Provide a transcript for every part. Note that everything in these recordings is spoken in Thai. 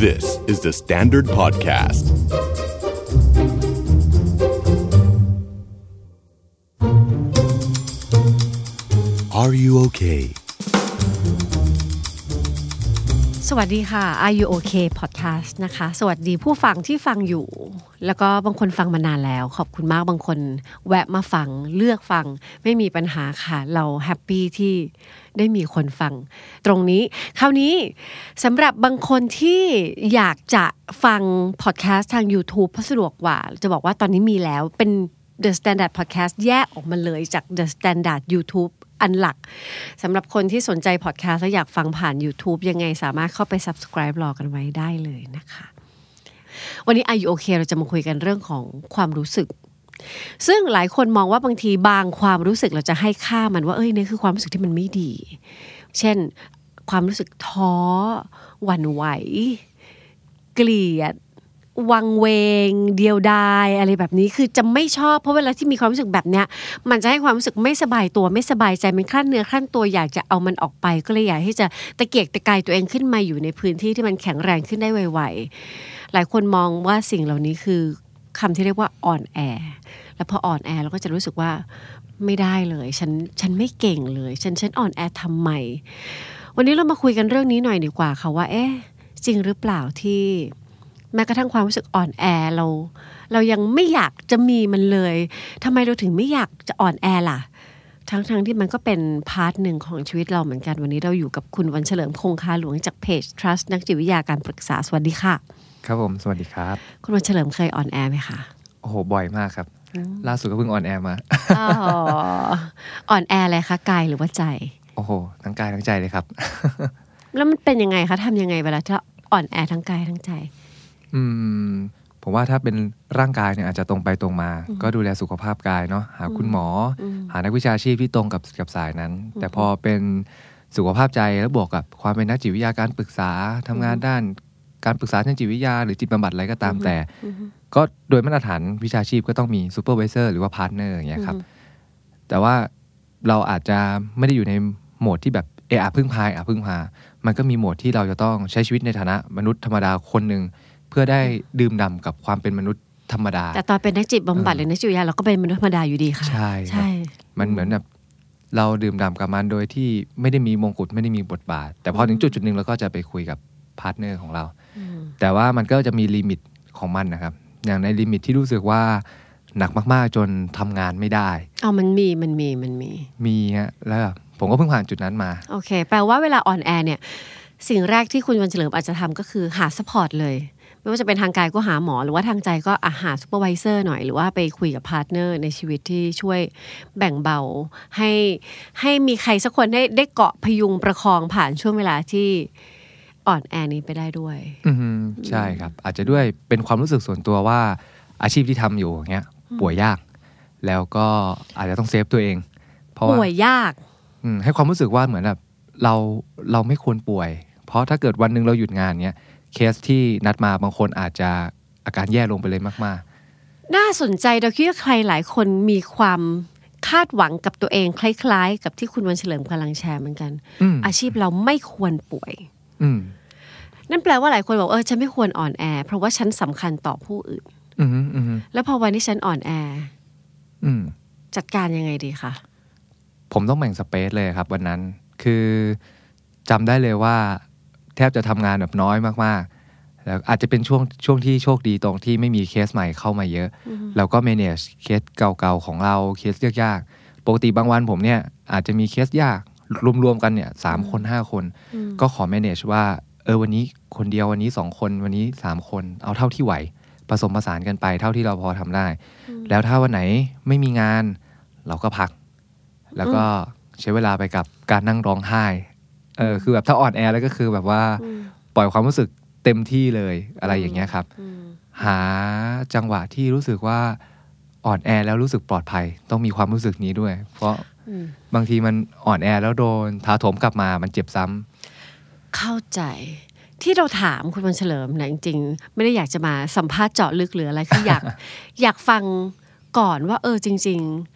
This is the Standard Podcast. Are you okay? สวัสดีค่ะ Are You Okay Podcast นะคะสวัสดีผู้ฟังที่ฟังอยู่แล้วก็บางคนฟังมานานแล้วขอบคุณมากบางคนแวะมาฟังเลือกฟังไม่มีปัญหาค่ะเราแฮปปี้ที่ได้มีคนฟังตรงนี้คราวนี้สำหรับบางคนที่อยากจะฟังพอดแคสต์ทาง YouTube เพราะสะดวกกว่าจะบอกว่าตอนนี้มีแล้วเป็น The Standard Podcast แยกออกมาเลยจาก The Standard YouTubeอันหลักสำหรับคนที่สนใจพอดแคสต์และอยากฟังผ่าน YouTube ยังไงสามารถเข้าไป Subscribe รอกันไว้ได้เลยนะคะวันนี้ Are You Okay เราจะมาคุยกันเรื่องของความรู้สึกซึ่งหลายคนมองว่าบางทีบางความรู้สึกเราจะให้ค่ามันว่านี่คือความรู้สึกที่มันไม่ดีเช่นความรู้สึกท้อหวั่นไหวเกลียดวังเวงเดียวดายอะไรแบบนี้คือจะไม่ชอบเพราะเวลาที่มีความรู้สึกแบบเนี้ยมันจะให้ความรู้สึกไม่สบายตัวไม่สบายใจมันคลั่นเนื้อคลั่นตัวอยากจะเอามันออกไปก็เลยอยากที่จะตะเกียกตะกายตัวเองขึ้นมาอยู่ในพื้นที่ที่มันแข็งแรงขึ้นได้ไวๆหลายคนมองว่าสิ่งเหล่านี้คือคำที่เรียกว่าอ่อนแอแล้วพออ่อนแอเราก็จะรู้สึกว่าไม่ได้เลยฉันไม่เก่งเลยฉันอ่อนแอทำไมวันนี้เรามาคุยกันเรื่องนี้หน่อยดีกว่าค่ะว่าจริงหรือเปล่าที่แม้กระทั่งความรู้สึกอ่อนแอเรายังไม่อยากจะมีมันเลยทำไมเราถึงไม่อยากจะอ่อนแอล่ะทั้งที่มันก็เป็นพาร์ทหนึ่งของชีวิตเราเหมือนกันวันนี้เราอยู่กับคุณวันเฉลิมคงคาหลวงจากเพจ Trust นักจิตวิทยาการปรึกษาสวัสดีค่ะครับผมสวัสดีครับคุณวันเฉลิมเคยอ่อนแอไหมคะโอ้โหบ่อยมากครับล่าสุดก็เพิ่งอ่อนแอมาอ่อนแออะไรคะกายหรือว่าใจโอ้โหทั้งกายทั้งใจเลยครับแล้วมันเป็นยังไงคะทำยังไงเวลาที่อ่อนแอทั้งกายทั้งใจผมว่าถ้าเป็นร่างกายเนี่ยอาจจะตรงไปตรงมาก็ดูแลสุขภาพกายเนาะหาคุณหมอหานักวิชาชีพที่ตรงกับสายนั้นแต่พอเป็นสุขภาพใจแล้วบวกกับความเป็นนักจิตวิทยาการปรึกษาทำงานด้านการปรึกษาทางจิตวิทยาหรือจิตบำบัดอะไรก็ตามแต่ก็โดยมาตรฐานวิชาชีพก็ต้องมีซูเปอร์ไวเซอร์หรือว่าพาร์ทเนอร์อย่างเงี้ยครับแต่ว่าเราอาจจะไม่ได้อยู่ในโหมดที่แบบพึ่งพามันก็มีโหมดที่เราจะต้องใช้ชีวิตในฐานะมนุษย์ธรรมดาคนนึงเพื่อได้ดื่มด่ำกับความเป็นมนุษย์ธรรมดาแต่ตอนเป็นนักจิตบำบัดหรือนักจิตวิทยาเราก็เป็นมนุษย์ธรรมดาอยู่ดีค่ะใช่มันเหมือนแบบเราดื่มด่ำกับมันโดยที่ไม่ได้มีมงกุฎไม่ได้มีบทบาทแต่พอถึงจุดนึงเราก็จะไปคุยกับพาร์ทเนอร์ของเราแต่ว่ามันก็จะมีลิมิตของมันนะครับอย่างในลิมิตที่รู้สึกว่าหนักมากๆจนทำงานไม่ได้มันมีฮะแล้วผมก็เพิ่งผ่านจุดนั้นมาโอเคแปลว่าเวลาออนแอร์เนี่ยสิ่งแรกที่คุณวันเฉลิมอาจจะทำก็คือหาซัพพอร์ตเลยไม่ว่าจะเป็นทางกายก็หาหมอหรือว่าทางใจก็หาซูเปอร์ไวเซอร์หน่อยหรือว่าไปคุยกับพาร์ทเนอร์ในชีวิตที่ช่วยแบ่งเบาให้มีใครสักคนได้เกาะพยุงประคองผ่านช่วงเวลาที่อ่อนแอนี้ไปได้ด้วยใช่ครับอาจจะด้วยเป็นความรู้สึกส่วนตัวว่าอาชีพที่ทำอยู่อย่างเงี้ยป่วยยากแล้วก็อาจจะต้องเซฟตัวเองเพราะว่าป่วยยากให้ความรู้สึกว่าเหมือนแบบเราไม่ควรป่วยเพราะถ้าเกิดวันนึงเราหยุดงานเงี้ยเคสที่นัดมาบางคนอาจจะอาการแย่ลงไปเลยมากๆน่าสนใจเราคิดว่าใครหลายคนมีความคาดหวังกับตัวเองคล้ายๆกับที่คุณวันเฉลิมกำลังแชร์เหมือนกันอาชีพเราไม่ควรป่วยนั่นแปลว่าหลายคนบอกฉันไม่ควรอ่อนแอเพราะว่าฉันสำคัญต่อผู้อื่นแล้วพอวันที่ฉันอ่อนแอจัดการยังไงดีคะผมต้องแบ่งสเปซเลยครับวันนั้นคือจำได้เลยว่าแทบจะทำงานแบบน้อยมากๆแล้วอาจจะเป็นช่วงที่โชคดีตรงที่ไม่มีเคสใหม่เข้ามาเยอะแล้วก็ manage เคสเก่าๆของเราเคสยากๆปกติบางวันผมเนี่ยอาจจะมีเคสยากรวมๆกันเนี่ย3คน5คนก็ขอ manage ว่าวันนี้คนเดียววันนี้2คนวันนี้3คนเอาเท่าที่ไหวผสมผสานกันไปเท่าที่เราพอทำได้แล้วถ้าวันไหนไม่มีงานเราก็พักแล้วก็ใช้เวลาไปกับการนั่งร้องไห้คือแบบถ้าอ่อนแอแล้วก็คือแบบว่าปล่อยความรู้สึกเต็มที่เลยอะไรอย่างเงี้ยครับหาจังหวะที่รู้สึกว่าอ่อนแอแล้วรู้สึกปลอดภัยต้องมีความรู้สึกนี้ด้วยเพราะบางทีมันอ่อนแอแล้วโดนถาโถมกลับมามันเจ็บซ้ำเข้าใจที่เราถามคุณวันเฉลิมนะจริงๆไม่ได้อยากจะมาสัมภาษณ์เจาะลึกหรืออะไรคืออยากฟังก่อนว่าจริงๆ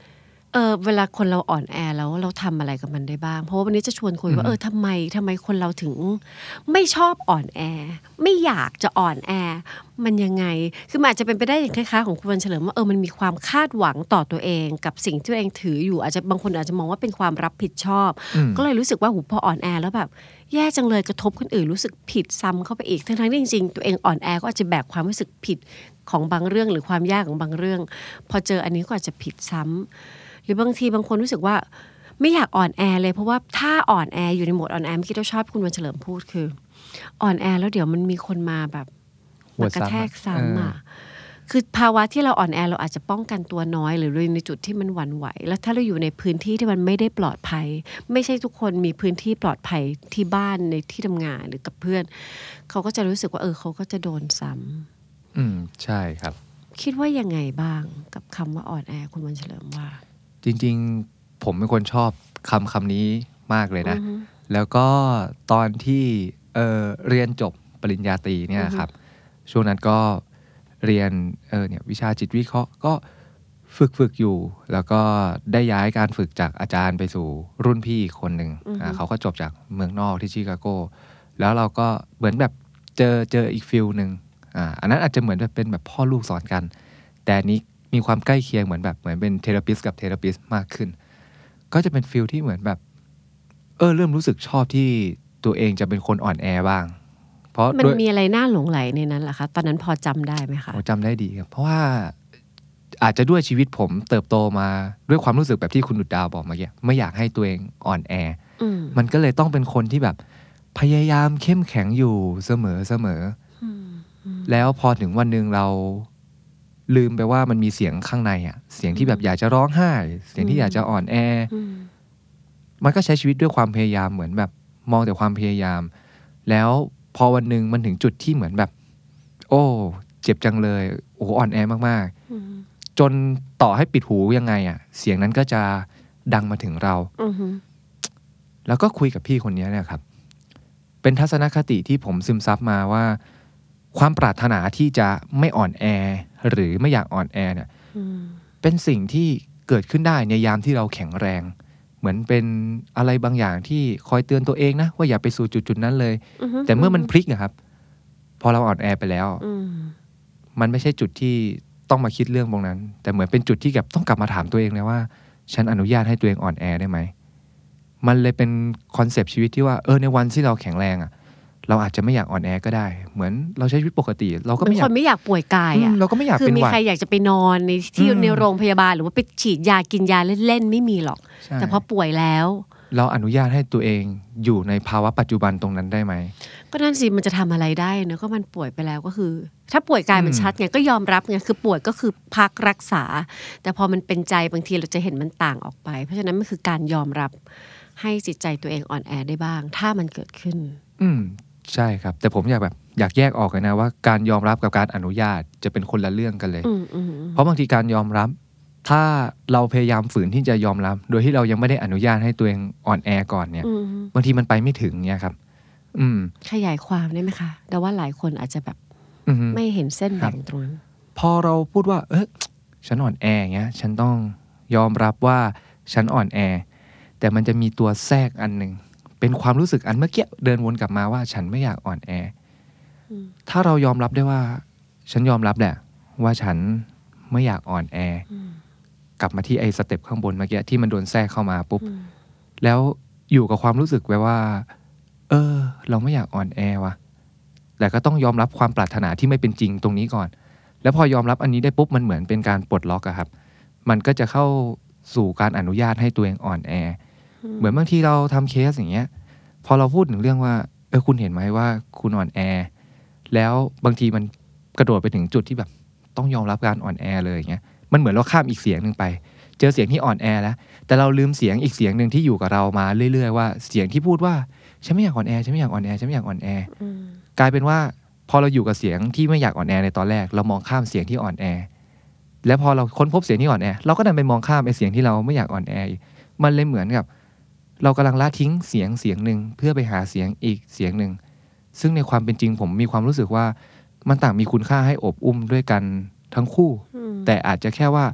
เวลาคนเราอ่อนแอแล้วเราทำอะไรกับมันได้บ้างเพราะว่าวันนี้จะชวนคุยว่าทำไมคนเราถึงไม่ชอบอ่อนแอไม่อยากจะอ่อนแอมันยังไงคือมันอาจจะเป็นไปได้อย่างคล้ายๆของคุณวันเฉลิมว่ามันมีความคาดหวังต่อตัวเองกับสิ่งที่ตัวเองถืออยู่อาจจะบางคนอาจจะมองว่าเป็นความรับผิดชอบก็เลยรู้สึกว่าพออ่อนแอแล้วแบบแย่จังเลยกระทบคนอื่นรู้สึกผิดซ้ำเข้าไปอีกทั้งๆที่จริงๆตัวเองอ่อนแอก็อาจจะแบกความรู้สึกผิดของบางเรื่องหรือความยากของบางเรื่องพอเจออันนี้ก็อาจจะผิดซ้ำหรือบางทีบางคนรู้สึกว่าไม่อยากอ่อนแอเลยเพราะว่าถ้าอ่อนแออยู่ในโหมดอ่อนแอเมื่อกี้เราชอบคุณวันเฉลิมพูดคืออ่อนแอแล้วเดี๋ยวมันมีคนมาแบบมากระแทกซ้ำอ่ะคือภาวะที่เราอ่อนแอเราอาจจะป้องกันตัวน้อยหรือในจุดที่มันหวั่นไหวแล้วถ้าเราอยู่ในพื้นที่ที่มันไม่ได้ปลอดภัยไม่ใช่ทุกคนมีพื้นที่ปลอดภัยที่บ้านในที่ทำงานหรือกับเพื่อนเขาก็จะรู้สึกว่าเขาก็จะโดนซ้ำใช่ครับคิดว่ายังไงบ้างกับคำว่าอ่อนแอคุณวันเฉลิมว่าจริงๆผมเป็นคนชอบคำนี้มากเลยนะแล้วก็ตอนที่เรียนจบปริญญาตรีเนี่ยครับช่วงนั้นก็เรียนเนี่ยวิชาจิตวิเคราะห์ก็ฝึกอยู่แล้วก็ได้ย้ายการฝึกจากอาจารย์ไปสู่รุ่นพี่คนหนึ่งเขาก็จบจากเมืองนอกที่ชิคาโกแล้วเราก็เหมือนแบบเจออีกฟิลหนึ่งอันนั้นอาจจะเหมือนแบบเป็นแบบพ่อลูกสอนกันแต่นี้มีความใกล้เคียงเหมือนเป็นเทอราปิสต์กับเทอราปิสต์มากขึ้นก็จะเป็นฟิลที่เหมือนแบบเริ่มรู้สึกชอบที่ตัวเองจะเป็นคนอ่อนแอบ้างเพราะมันมีอะไรน่าหลงไหลในนั้นเหรอคะตอนนั้นพอจำได้ไหมคะจำได้ดีครับเพราะว่าอาจจะด้วยชีวิตผมเติบโตมาด้วยความรู้สึกแบบที่คุณดุจดาวบอกเมื่อกี้ไม่อยากให้ตัวเองอ่อนแอมันก็เลยต้องเป็นคนที่แบบพยายามเข้มแข็งอยู่เสมอแล้วพอถึงวันนึงเราลืมไปว่ามันมีเสียงข้างในเสียงที่แบบอยากจะร้องไห้เสียงที่อยากจะอ่อนแอมันก็ใช้ชีวิตด้วยความพยายามเหมือนแบบมองแต่ความพยายามแล้วพอวันนึงมันถึงจุดที่เหมือนแบบโอ้เจ็บจังเลยอ่อนแอมากๆจนต่อให้ปิดหูยังไงเสียงนั้นก็จะดังมาถึงเราแล้วก็คุยกับพี่คนนี้เนี่ยครับเป็นทัศนคติที่ผมซึมซับมาว่าความปรารถนาที่จะไม่อ่อนแอหรือไม่อยากอ่อนแอเนี่ยเป็นสิ่งที่เกิดขึ้นได้ในยามที่เราแข็งแรงเหมือนเป็นอะไรบางอย่างที่คอยเตือนตัวเองนะว่าอย่าไปสู่จุดนั้นเลยแต่เมื่อมันพลิกนะครับพอเราอ่อนแอไปแล้วมันไม่ใช่จุดที่ต้องมาคิดเรื่องตรงนั้นแต่เหมือนเป็นจุดที่แบบต้องกลับมาถามตัวเองเลยว่าฉันอนุญาตให้ตัวเองอ่อนแอได้ไหมมันเลยเป็นคอนเซปต์ชีวิตที่ว่าในวันที่เราแข็งแรงเราอาจจะไม่อยากอ่อนแอก็ได้เหมือนเราใช้ชีวิตปกติเราก็ไม่อยากคนไม่อยากป่วยกายเราก็ไม่อยากเป็นหวัดคือมีใครอยากจะไปนอนในที่ในโรงพยาบาลหรือว่าไปฉีดยากินยาเล่นๆไม่มีหรอกแต่พอป่วยแล้วเราอนุญาตให้ตัวเองอยู่ในภาวะปัจจุบันตรงนั้นได้ไหมก็นั่นสิมันจะทำอะไรได้เนอะก็มันป่วยไปแล้วก็คือถ้าป่วยกายมันชัดไงก็ยอมรับไงคือป่วยก็คือพักรักษาแต่พอมันเป็นใจบางทีเราจะเห็นมันต่างออกไปเพราะฉะนั้นมันคือการยอมรับให้จิตใจตัวเองอ่อนแอได้บ้างถ้ามันเกิดขึ้นใช่ครับแต่ผมอยากแยกออกเลยนะว่าการยอมรับกับการอนุญาตจะเป็นคนละเรื่องกันเลยเพราะบางทีการยอมรับถ้าเราพยายามฝืนที่จะยอมรับโดยที่เรายังไม่ได้อนุญาตให้ตัวเองอ่อนแอก่อนเนี่ยบางทีมันไปไม่ถึงเนี่ยครับขยายความได้ไหมคะแต่ว่าหลายคนอาจจะแบบไม่เห็นเส้นแบ่งตรงนั้นพอเราพูดว่าฉันอ่อนแออย่างเงี้ยฉันต้องยอมรับว่าฉันอ่อนแอแต่มันจะมีตัวแทรกอันหนึ่งเป็นความรู้สึกอันเมื่อกี้เดินวนกลับมาว่าฉันไม่อยากอ่อนแอถ้าเรายอมรับได้ว่าฉันยอมรับแหละว่าฉันไม่อยากอ่อนแอกลับมาที่ไอ้สเต็ปข้างบนเมื่อกี้ที่มันโดนแทรกเข้ามาปุ๊บแล้วอยู่กับความรู้สึกไว้ว่าเราไม่อยากอ่อนแอว่ะแต่ก็ต้องยอมรับความปรารถนาที่ไม่เป็นจริงตรงนี้ก่อนแล้วพอยอมรับอันนี้ได้ปุ๊บมันเหมือนเป็นการปลดล็อกอะครับมันก็จะเข้าสู่การอนุญาตให้ตัวเองอ่อนแอเหมือนบางทีเราทำเคสอย่างเงี้ยพอเราพูดถึงเรื่องว่าคุณเห็นไหมว่าคุณอ่อนแอแล้วบางทีมันกระโดดไปถึงจุดที่แบบต้องยอมรับการอ่อนแอเลยอย่างเงี้ยมันเหมือนเราข้ามอีกเสียงนึงไปเจอเสียงที่อ่อนแอแล้วแต่เราลืมเสียงอีกเสียงนึงที่อยู่กับเรามาเรื่อยๆว่าเสียงที่พูดว่าฉันไม่อยากอ่อนแอฉันไม่อยากอ่อนแอฉันไม่อยากอ่อนแอกลายเป็นว่าพอเราอยู่กับเสียงที่ไม่อยากอ่อนแอในตอนแรกเรามองข้ามเสียงที่อ่อนแอแล้วพอเราค้นพบเสียงที่อ่อนแอเราก็ดันไปมองข้ามไอ้เสียงที่เราไม่อยากอ่อนแอมันเลยเหมือนกับเรากำลังละทิ้งเสียงหนึ่งเพื่อไปหาเสียงอีกเสียงหนึ่งซึ่งในความเป็นจริงผมมีความรู้สึกว่ามันต่างมีคุณค่าให้อบอุ้มด้วยกันทั้งคู่แต่อาจจะแค่ว่า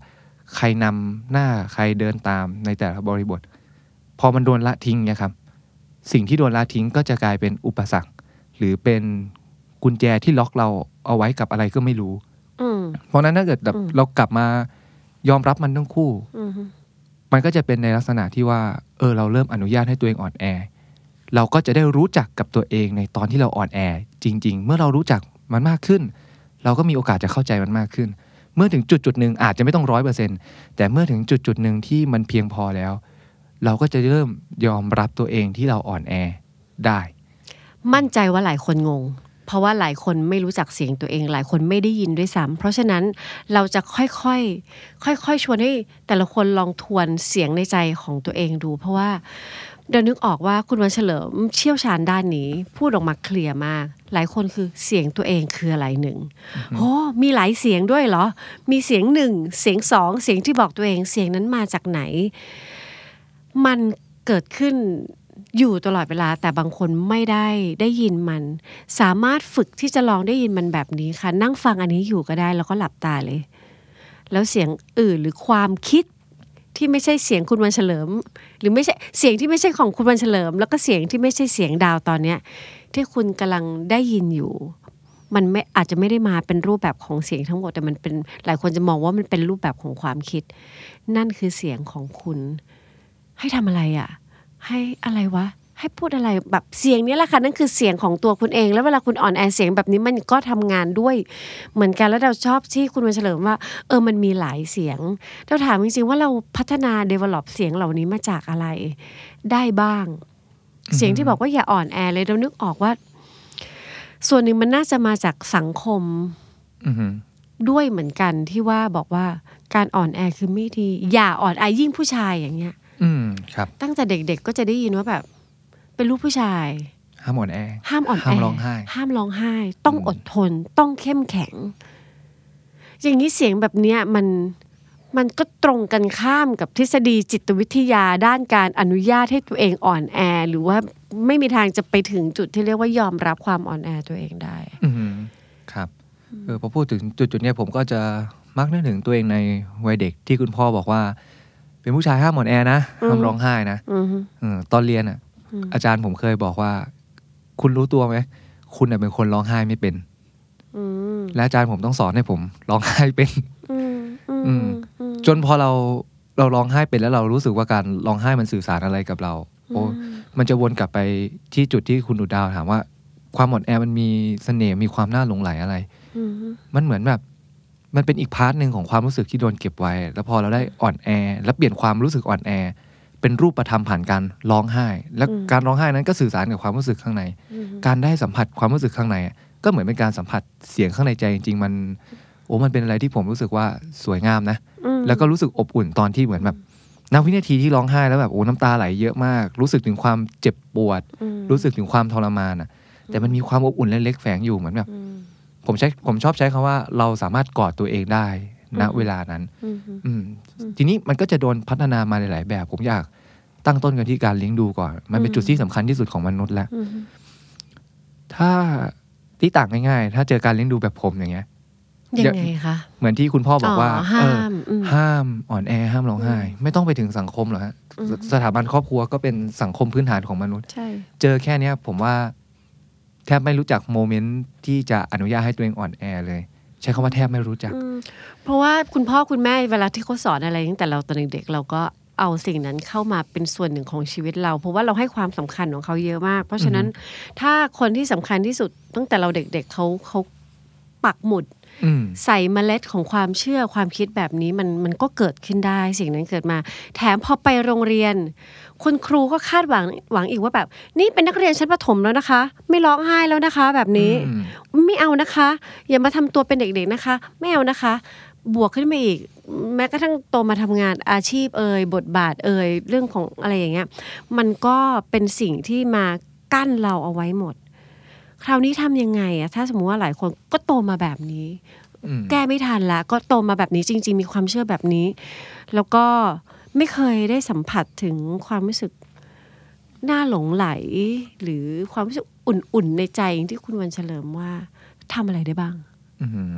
ใครนำหน้าใครเดินตามในแต่ละบริบทพอมันโดนละทิ้งเนี่ยครับสิ่งที่โดนละทิ้งก็จะกลายเป็นอุปสรรคหรือเป็นกุญแจที่ล็อกเราเอาไว้กับอะไรก็ไม่รู้เพราะนั้นถ้าเกิดแบบเรากลับมายอมรับมันทั้งคู่มันก็จะเป็นในลักษณะที่ว่าเราเริ่มอนุญาตให้ตัวเองอ่อนแอเราก็จะได้รู้จักกับตัวเองในตอนที่เราอ่อนแอจริงๆเมื่อเรารู้จักมันมากขึ้นเราก็มีโอกาสจะเข้าใจมันมากขึ้นเมื่อถึงจุดๆนึงอาจจะไม่ต้อง 100% แต่เมื่อถึงจุดๆนึงที่มันเพียงพอแล้วเราก็จะเริ่มยอมรับตัวเองที่เราอ่อนแอได้มั่นใจว่าหลายคนงงเพราะว่าหลายคนไม่รู้จักเสียงตัวเองหลายคนไม่ได้ยินด้วยซ้ำเพราะฉะนั้นเราจะค่อยชวนให้แต่ละคนลองทวนเสียงในใจของตัวเองดูเพราะว่าเดี๋ยวนึกออกว่าคุณวันเฉลิมเชี่ยวชาญด้านนี้พูดออกมาเคลียร์มากหลายคนคือเสียงตัวเองคืออะไรหนึ่งโอ้มีหลายเสียงด้วยเหรอมีเสียงหนึ่งเสียงสองเสียงที่บอกตัวเองเสียงนั้นมาจากไหนมันเกิดขึ้นอยู่ตลอดเวลาแต่บางคนไม่ได้ยินมันสามารถฝึกที่จะลองได้ยินมันแบบนี้ค่ะนั่งฟังอันนี้อยู่ก็ได้แล้วก็หลับตาเลยแล้วเสียงอื่นหรือความคิดที่ไม่ใช่เสียงคุณวันเฉลิมหรือไม่ใช่เสียงที่ไม่ใช่ของคุณวันเฉลิมแล้วก็เสียงที่ไม่ใช่เสียงดาวตอนเนี้ยที่คุณกำลังได้ยินอยู่มันไม่อาจจะไม่ได้มาเป็นรูปแบบของเสียงทั้งหมดแต่มันเป็นหลายคนจะมองว่ามันเป็นรูปแบบของความคิดนั่นคือเสียงของคุณให้ทำอะไรอ่ะให้อะไรวะให้พูดอะไรแบบเสียงนี้แหละค่ะนั่นคือเสียงของตัวคุณเองแล้วเวลาคุณอ่อนแอเสียงแบบนี้มันก็ทำงานด้วยเหมือนกันแล้วเราชอบที่คุณวันเฉลิมว่ามันมีหลายเสียงเราถามจริงๆว่าเราพัฒนา develop เสียงเหล่านี้มาจากอะไรได้บ้างเสียงที่บอกว่าอย่าอ่อนแอเลยเรานึกออกว่าส่วนหนึ่งมันน่าจะมาจากสังคมด้วยเหมือนกันที่ว่าบอกว่าการอ่อนแอคือไม่ดีอย่าอ่อนแอยิ่งผู้ชายอย่างเงี้ยครับตั้งแต่เด็กๆก็จะได้ยินว่าแบบเป็นลูกผู้ชายห้ามอ่อนแอห้ามร้องไห้ต้องอดทนต้องเข้มแข็งอย่างนี้เสียงแบบเนี้ยมันก็ตรงกันข้ามกับทฤษฎีจิตวิทยาด้านการอนุญาตให้ตัวเองอ่อนแอหรือว่าไม่มีทางจะไปถึงจุดที่เรียกว่ายอมรับความอ่อนแอตัวเองได้ครับพอพูดถึงจุดนี้ผมก็จะมักนึกถึงตัวเองในวัยเด็กที่คุณพ่อบอกว่าเป็นผู้ชายห้ามอ่อนแอนะห้ามร้องไห้นะตอนเรียนอาจารย์ผมเคยบอกว่าคุณรู้ตัวไหมคุณเป็นคนร้องไห้ไม่เป็นและอาจารย์ผมต้องสอนให้ผมร้องไห้เป็นจนพอเราร้องไห้เป็นแล้วเรารู้สึกว่าการร้องไห้มันสื่อสารอะไรกับเรามันจะวนกลับไปที่จุดที่คุณดูดาวถามว่าความอ่อนแอมันมีเสน่ห์มีความน่าหลงใหลอะไรมันเหมือนแบบมันเป็นอีกพาร์ทนึงของความรู้สึกที่โดนเก็บไว้แล้วพอเราได้อ่อนแอแล้วเปลี่ยนความรู้สึกอ่อนแอเป็นรูปธรรมผ่านการร้องไห้และการร้องไห้นั้นก็สื่อสารกับความรู้สึกข้างในการได้สัมผัสความรู้สึกข้างในก็เหมือนเป็นการสัมผัสเสียงข้างในใจจริงๆมันเป็นอะไรที่ผมรู้สึกว่าสวยงามนะแล้วก็รู้สึกอบอุ่นตอนที่เหมือนแบบณวินาทีที่ร้องไห้แล้วแบบน้ำตาไหลเยอะมากรู้สึกถึงความเจ็บปวดรู้สึกถึงความทรมานแต่มันมีความอบอุ่นเล็กๆแฝงอยู่เหมือนแบบผมชอบใช้คำว่าเราสามารถกอดตัวเองได้ณเวลานั้นทีนี้มันก็จะโดนพัฒนามาหลายๆแบบผมอยากตั้งต้นกันที่การเลี้ยงดูก่อนมันเป็นจุดที่สำคัญที่สุดของมนุษย์แล้วถ้าที่ต่างง่ายๆถ้าเจอการเลี้ยงดูแบบผมอย่างเงี้ยยังไงคะเหมือนที่คุณพ่อบอกว่าห้ามอ่อนแอห้ามร้องไห้ไม่ต้องไปถึงสังคมหรอกฮะสถาบันครอบครัวก็เป็นสังคมพื้นฐานของมนุษย์เจอแค่นี้ผมว่าแทบไม่รู้จักโมเมนต์ที่จะอนุญาตให้ตัวเองอ่อนแอเลยใช้คำว่าแทบไม่รู้จักเพราะว่าคุณพ่อคุณแม่เวลาที่เขาสอนอะไรตั้งแต่เราตอนเด็กๆเราก็เอาสิ่งนั้นเข้ามาเป็นส่วนหนึ่งของชีวิตเราเพราะว่าเราให้ความสำคัญของเขาเยอะมากเพราะฉะนั้นถ้าคนที่สำคัญที่สุดตั้งแต่เราเด็กๆเขาปักหมุดใส่เมล็ดของความเชื่อความคิดแบบนี้มันก็เกิดขึ้นได้สิ่งนั้นเกิดมาแถมพอไปโรงเรียนคุณครูก็คาดหวังอีกว่าแบบนี่เป็นนักเรียนชั้นประถมแล้วนะคะไม่ร้องไห้แล้วนะคะแบบนี้ไม่เอานะคะอย่ามาทำตัวเป็นเด็กๆนะคะไม่เอานะคะบวกขึ้นมาอีกแม้กระทั่งโตมาทำงานอาชีพบทบาทเรื่องของอะไรอย่างเงี้ยมันก็เป็นสิ่งที่มากั้นเราเอาไว้หมดคราวนี้ทำยังไงถ้าสมมติว่าหลายคนก็โตมาแบบนี้แก้ไม่ทันละก็โตมาแบบนี้จริงๆมีความเชื่อแบบนี้แล้วก็ไม่เคยได้สัมผัสถึงความรู้สึกน่าหลงไหลหรือความรู้สึกอุ่นๆในใจที่คุณวันเฉลิมว่าทำอะไรได้บ้าง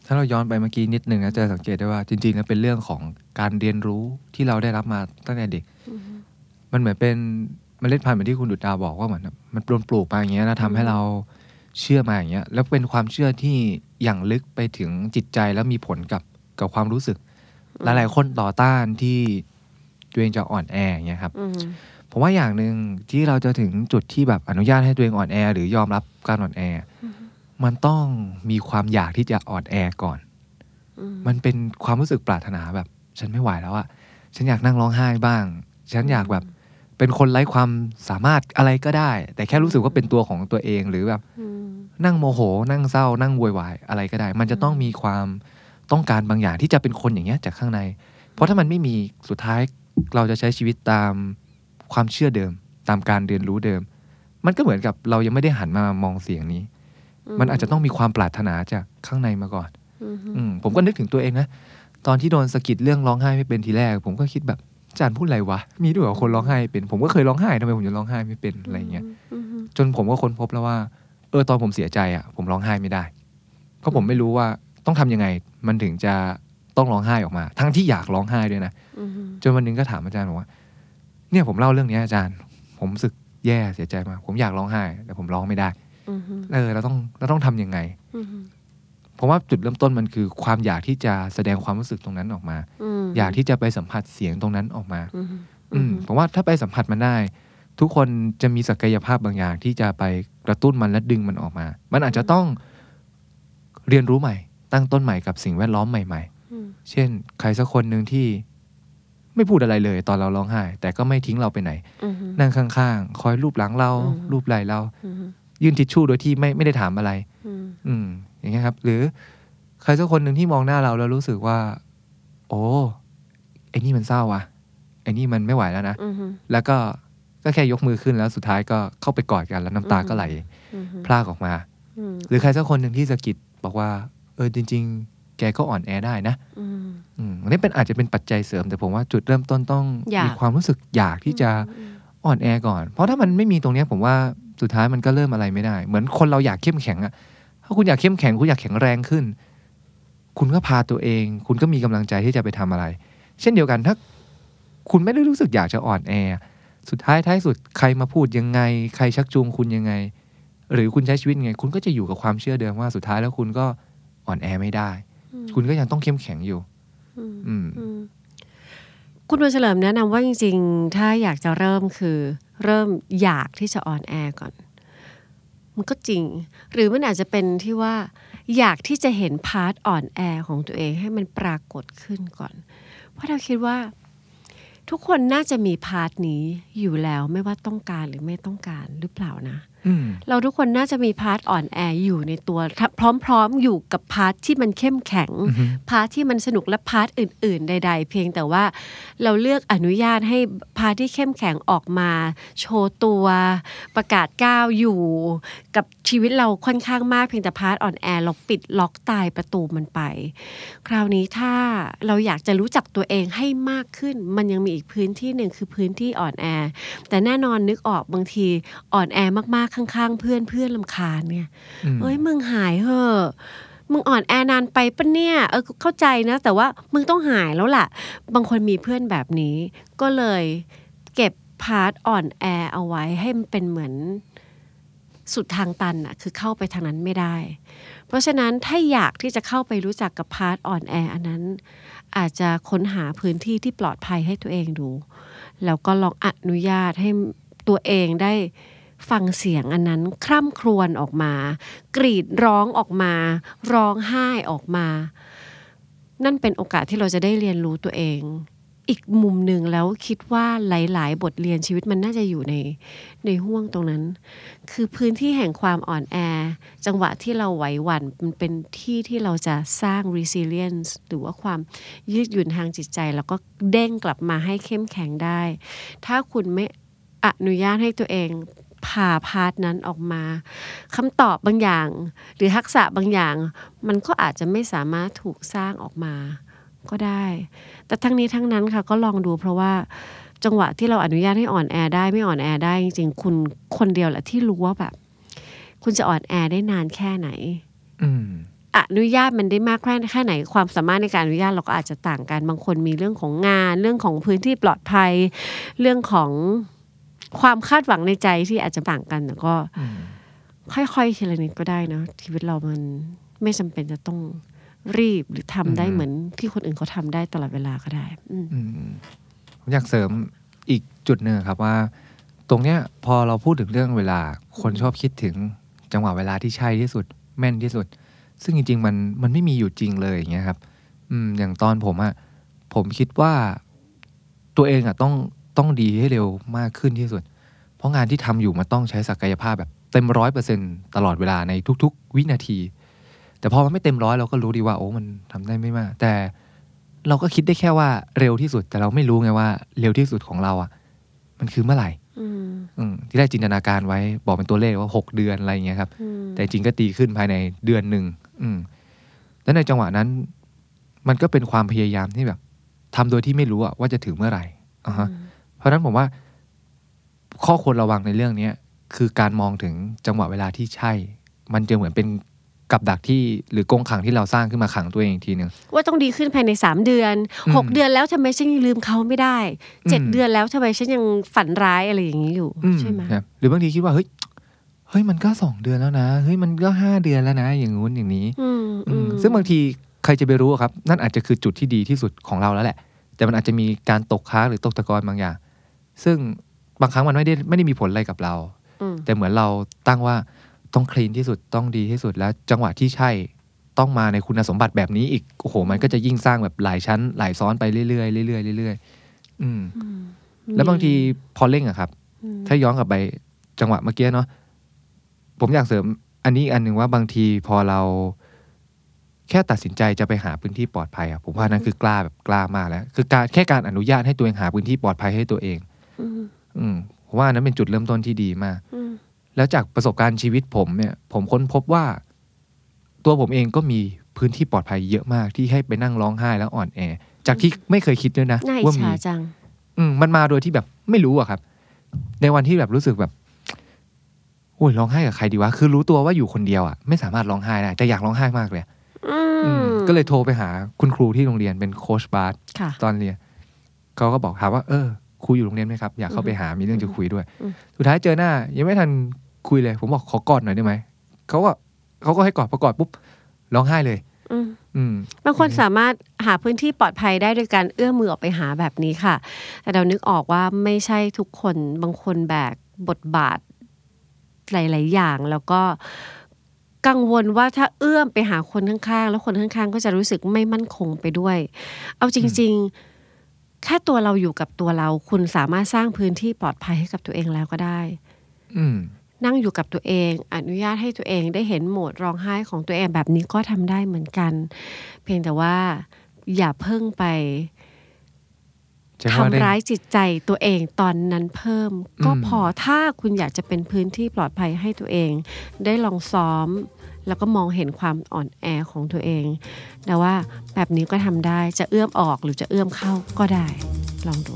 ถ้าเราย้อนไปเมื่อกี้นิดนึงนะจะสังเกตได้ว่าจริงๆแล้วเป็นเรื่องของการเรียนรู้ที่เราได้รับมาตั้งแต่เด็กมันเหมือนเป็นเมล็ดพันธุ์เหมือนที่คุณดุจดาวบอกว่าเหมือนมันปลูกมาอย่างเงี้ยแล้วทำให้เราเชื่อมาอย่างเงี้ยแล้วเป็นความเชื่อที่อย่างลึกไปถึงจิตใจแล้วมีผลกับความรู้สึกหลายๆคนต่อต้านที่ตัวเองจะอ่อนแออย่างเงี้ยครับผมว่าอย่างนึงที่เราจะถึงจุดที่แบบอนุญาตให้ตัวเองอ่อนแอหรือยอมรับการอ่อนแอมันต้องมีความอยากที่จะอ่อนแอก่อนมันเป็นความรู้สึกปรารถนาแบบฉันไม่ไหวแล้วอะฉันอยากนั่งร้องไห้บ้างฉันอยากแบบเป็นคนไร้ความสามารถอะไรก็ได้แต่แค่รู้สึกว่าเป็นตัวของตัวเองหรือแบบนั่งโมโหนั่งเศร้านั่งโวยวายอะไรก็ได้มันจะต้องมีความต้องการบางอย่างที่จะเป็นคนอย่างเงี้ยจากข้างในเพราะถ้ามันไม่มีสุดท้ายเราจะใช้ชีวิตตามความเชื่อเดิมตามการเรียนรู้เดิมมันก็เหมือนกับเรายังไม่ได้หันมามองเสียงนี้มันอาจจะต้องมีความปรารถนาจากข้างในมาก่อนผมก็นึกถึงตัวเองนะตอนที่โดนสะกิดเรื่องร้องไห้ไม่เป็นทีแรกผมก็คิดแบบอาจารย์พูดอะไรวะมีด้วยเหรอคนร้องไห้เป็นผมก็เคยร้องไห้ทำไมผมจะร้องไห้ไม่เป็นอะไรเงี้ยจนผมก็ค้นพบแล้วว่าตอนผมเสียใจอ่ะผมร้องไห้ไม่ได้เพราะผมไม่รู้ว่าต้องทำยังไงมันถึงจะต้องร้องไห้ออกมาทั้งที่อยากร้องไห้ด้วยนะจนวันนึงก็ถามอาจารย์บอกว่าเนี่ยผมเล่าเรื่องนี้อาจารย์ผมรู้สึกแย่เสียใจมากผมอยากร้องไห้แต่ผมร้องไม่ได้เราต้องทำยังไงผมว่าจุดเริ่มต้นมันคือความอยากที่จะแสดงความรู้สึกตรงนั้นออกมาอยากที่จะไปสัมผัสเสียงตรงนั้นออกมาผมว่าถ้าไปสัมผัสมันได้ทุกคนจะมีศักยภาพบางอย่างที่จะไปกระตุ้นมันและดึงมันออกมามันอาจจะต้องเรียนรู้ใหม่ตั้งต้นใหม่กับสิ่งแวดล้อมใหม่ๆเช่นใครสักคนหนึ่งที่ไม่พูดอะไรเลยตอนเราร้องไห้แต่ก็ไม่ทิ้งเราไปไหนนั่งข้างๆคอยลูบหลังเราลูบไหล่เรายื่นทิชชู่โดยที่ไม่ได้ถามอะไรอย่างเงี้ยครับหรือใครสักคนหนึ่งที่มองหน้าเราแล้วรู้สึกว่าโอ้ไอ้นี่มันเศร้าว่ะไอ้นี่มันไม่ไหวแล้วนะแล้วก็แค่ยกมือขึ้นแล้วสุดท้ายก็เข้าไปกอดกันแล้วน้ำตาก็ไหลพรากออกมาหรือใครสักคนหนึ่งที่สะกิดบอกว่าจริงๆแกก็อ่อนแอได้นะอันนี้อาจจะเป็นปัจจัยเสริมแต่ผมว่าจุดเริ่มต้นต้องมีความรู้สึกอยากที่จะอ่อนแอก่อนเพราะถ้ามันไม่มีตรงนี้ผมว่าสุดท้ายมันก็เริ่มอะไรไม่ได้เหมือนคนเราอยากเข้มแข็งอะถ้าคุณอยากเข้มแข็งคุณอยากแข็งแรงขึ้นคุณก็พาตัวเองคุณก็มีกำลังใจที่จะไปทำอะไรเช่นเดียวกันถ้าคุณไม่ได้รู้สึกอยากจะอ่อนแอสุดท้ายท้ายสุดใครมาพูดยังไงใครชักจูงคุณยังไงหรือคุณใช้ชีวิตยังไงคุณก็จะอยู่กับความเชื่อเดิมว่าสุดท้ายแล้วคุณก็อ่อนแอไม่ได้คุณก็ยังต้องเข้มแข็งอยู่คุณวันเฉลิมแนะนำว่าจริงๆถ้าอยากจะเริ่มคือเริ่มอยากที่จะอ่อนแอก่อนมันก็จริงหรือมันอาจจะเป็นที่ว่าอยากที่จะเห็นพาร์ทอ่อนแอของตัวเองให้มันปรากฏขึ้นก่อนเพราะเราคิดว่าทุกคนน่าจะมีพาร์ทนี้อยู่แล้วไม่ว่าต้องการหรือไม่ต้องการหรือเปล่านะเราทุกคนน่าจะมีพาร์ทอ่อนแออยู่ในตัวพร้อมๆอยู่กับพาร์ทที่มันเข้มแข็งพาร์ทที่มันสนุกและพาร์ทอื่นๆใดๆเพียงแต่ว่าเราเลือกอนุญาตให้พาร์ทที่เข้มแข็งออกมาโชว์ตัวประกาศก้าวอยู่กับชีวิตเราค่อนข้างมากเพียงแต่พาร์ทอ่อนแอเราปิดล็อกตายประตูมันไปคราวนี้ถ้าเราอยากจะรู้จักตัวเองให้มากขึ้นมันยังมีอีกพื้นที่หนึ่งคือพื้นที่อ่อนแอแต่แน่นอนนึกออกบางทีอ่อนแอมากๆข้างๆเพื่อนรำคาญเนี่ยมึงหายเหอะมึงอ่อนแอนานไปปะเนี่ยเข้าใจนะแต่ว่ามึงต้องหายแล้วล่ะบางคนมีเพื่อนแบบนี้ก็เลยเก็บพาร์ทอ่อนแอเอาไว้ให้มันเป็นเหมือนสุดทางตันอะคือเข้าไปทางนั้นไม่ได้เพราะฉะนั้นถ้าอยากที่จะเข้าไปรู้จักกับพาร์ทอ่อนแออันนั้นอาจจะค้นหาพื้นที่ที่ปลอดภัยให้ตัวเองดูแล้วก็ลองอนุญาตให้ตัวเองได้ฟังเสียงอันนั้นคร่ำครวญออกมากรีดร้องออกมาร้องไห้ออกมานั่นเป็นโอกาสที่เราจะได้เรียนรู้ตัวเองอีกมุมหนึ่งแล้วคิดว่าหลายๆบทเรียนชีวิตมันน่าจะอยู่ในห้วงตรงนั้นคือพื้นที่แห่งความอ่อนแอจังหวะที่เราไหวหวั่นมันเป็นที่ที่เราจะสร้าง resilience หรือว่าความยืดหยุ่นทางจิตใจแล้วก็เด้งกลับมาให้เข้มแข็งได้ถ้าคุณไม่อนุญาตให้ตัวเองผ่าพาร์ทนั้นออกมาคำตอบบางอย่างหรือทักษะบางอย่างมันก็อาจจะไม่สามารถถูกสร้างออกมาก็ได้แต่ทั้งนี้ทั้งนั้นค่ะก็ลองดูเพราะว่าจังหวะที่เราอนุญาตให้อ่อนแอได้ไม่อ่อนแอได้จริงๆคุณคนเดียวแหละที่รู้ว่าแบบคุณจะอ่อนแอได้นานแค่ไหนอนุญาตมันได้มากแค่ไหนความสามารถในการอนุญาตเราก็อาจจะต่างกันบางคนมีเรื่องของงานเรื่องของพื้นที่ปลอดภัยเรื่องของความคาดหวังในใจที่อาจจะต่างกันแต่ก็ค่อยๆทีละนิดก็ได้นะชีวิตเรามันไม่จำเป็นจะต้องรีบหรือทำได้เหมือนที่คนอื่นเขาทำได้ตลอดเวลาก็ได้ผมอยากเสริมอีกจุดหนึ่งครับว่าตรงเนี้ยพอเราพูดถึงเรื่องเวลาคนชอบคิดถึงจังหวะเวลาที่ใช่ที่สุดแม่นที่สุดซึ่งจริงๆมันไม่มีอยู่จริงเลยอย่างเงี้ยครับอย่างตอนผมคิดว่าตัวเองต้องดีให้เร็วมากขึ้นที่สุดเพราะงานที่ทำอยู่มันต้องใช้ศักยภาพแบบเต็ม 100% ตลอดเวลาในทุกๆวินาทีแต่พอมันไม่เต็ม100เราก็รู้ดีว่าโอ้มันทำได้ไม่มากแต่เราก็คิดได้แค่ว่าเร็วที่สุดแต่เราไม่รู้ไงว่าเร็วที่สุดของเราอ่ะมันคือเมื่อไหร่ที่ได้จินตนาการไว้บอกเป็นตัวเลขว่า6เดือนอะไรอย่างเงี้ยครับแต่จริงก็ตีขึ้นภายในเดือนนึงแล้วในจังหวะนั้นมันก็เป็นความพยายามที่แบบทำโดยที่ไม่รู้ว่าจะถึงเมื่อไหร่เพราะฉะนั้นผมว่าข้อควรระวังในเรื่องนี้คือการมองถึงจังหวะเวลาที่ใช่มันจะเหมือนเป็นกับดักที่หรือกรงขังที่เราสร้างขึ้นมาขังตัวเองทีนึงว่าต้องดีขึ้นภายใน3เดือน6เดือนแล้วทำไมฉันยังลืมเขาไม่ได้7เดือนแล้วทำไมฉันยังฝันร้ายอะไรอย่างนี้อยู่ใช่ไหมหรือบางทีคิดว่าเฮ้ยมันก็2เดือนแล้วนะเฮ้ยมันก็5เดือนแล้วนะอย่างงู้นอย่างนี้ซึ่งบางทีใครจะไปรู้ครับนั่นอาจจะคือจุดที่ดีที่สุดของเราแล้วแหละแต่มันอาจจะมีการตกค้างหรือตกตะกอนบางอย่างซึ่งบางครั้งมันไม่ได้มีผลอะไรกับเราแต่เหมือนเราตั้งว่าต้องคลีนที่สุดต้องดีที่สุดแล้วจังหวะที่ใช่ต้องมาในคุณสมบัติแบบนี้อีกโอ้โหมันก็จะยิ่งสร้างแบบหลายชั้นหลายซ้อนไปเรื่อยๆเรื่อยๆเรื่อยๆแล้วบางทีพอเร่งครับถ้าย้อนกลับไปจังหวะเมื่อกี้เนาะผมอยากเสริมอันนี้อันนึงว่าบางทีพอเราแค่ตัดสินใจจะไปหาพื้นที่ปลอดภัยผมว่านั่นคือกล้าแบบกล้ามากแล้วคือแค่การอนุญาตให้ตัวเองหาพื้นที่ปลอดภัยให้ตัวเองผมว่านั้นเป็นจุดเริ่มต้นที่ดีมากแล้วจากประสบการณ์ชีวิตผมเนี่ยผมค้นพบว่าตัวผมเองก็มีพื้นที่ปลอดภัยเยอะมากที่ให้ไปนั่งร้องไห้แล้วอ่อนแอจากที่ไม่เคยคิดด้วยนะว่ามีมันมาโดยที่แบบไม่รู้ครับในวันที่แบบรู้สึกแบบโอ้ยร้องไห้กับใครดีวะคือรู้ตัวว่าอยู่คนเดียวไม่สามารถร้องไห้ได้แต่อยากร้องไห้มากเลยก็เลยโทรไปหาคุณครูที่โรงเรียนเป็นโค้ชบาสตอนเรียนเขาก็บอกถามว่าครูอยู่โรงเรียนไหมครับอยากเข้าไปหามีเรื่องจะคุยด้วยสุดท้ายเจอหน้ายังไม่ทันคุยเลยผมบอกขอกอดหน่อยได้ไหมเขาก็ให้กอดพอกอดปุ๊บร้องไห้เลยบางคนสามารถหาพื้นที่ปลอดภัยได้โดยการเอื้อมมือออกไปหาแบบนี้ค่ะแต่เรานึกออกว่าไม่ใช่ทุกคนบางคนแบกบทบาทหลายๆอย่างแล้วก็กังวลว่าถ้าเอื้อมไปหาคนข้างๆแล้วคนข้างๆก็จะรู้สึกไม่มั่นคงไปด้วยเอาจริงๆแค่ตัวเราอยู่กับตัวเราคุณสามารถสร้างพื้นที่ปลอดภัยให้กับตัวเองแล้วก็ได้นั่งอยู่กับตัวเองอนุญาตให้ตัวเองได้เห็นโหมดร้องไห้ของตัวเองแบบนี้ก็ทำได้เหมือนกันเพียงแต่ว่าอย่าเพิ่งไปทำร้ายจิตใจตัวเองตอนนั้นเพิ่มก็พอถ้าคุณอยากจะเป็นพื้นที่ปลอดภัยให้ตัวเองได้ลองซ้อมแล้วก็มองเห็นความอ่อนแอของตัวเองแต่ว่าแบบนี้ก็ทำได้จะเอื้อมออกหรือจะเอื้อมเข้าก็ได้ลองดู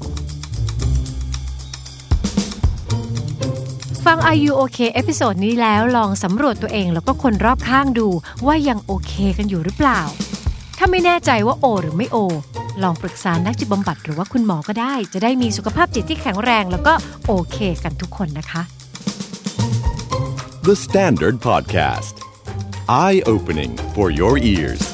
ฟัง Are You OK เอพิโซดนี้แล้วลองสำรวจตัวเองแล้วก็คนรอบข้างดูว่ายังโอเคกันอยู่หรือเปล่าถ้าไม่แน่ใจว่าโอหรือไม่โอลองปรึกษานักจิตบำบัดหรือว่าคุณหมอก็ได้จะได้มีสุขภาพจิตที่แข็งแรงแล้วก็โอเคกันทุกคนนะคะ The Standard Podcast Eye Opening for Your Ears